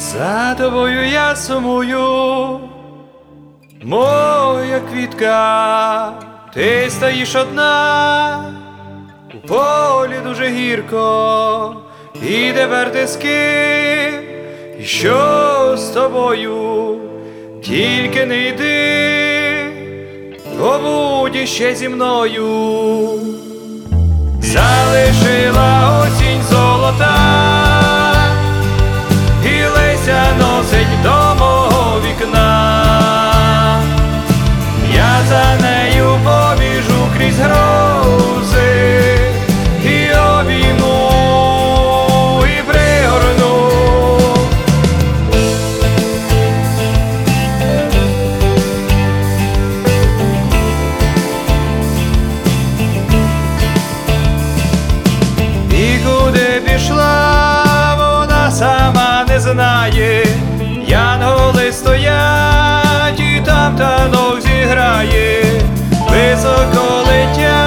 За тобою я сумую, моя квітка, ти стоїш одна, у полі дуже гірко, і тепер ти з ким, і що з тобою, тільки не йди, побудь іще зі мною. Залишила осінь золота, і Леся носить до мого вікна. Я за нею побіжу крізь грози, і обійму, і пригорну. І куди пішла, вона сама не знає. Янголи стоять, і там танок зіграє, високо летять.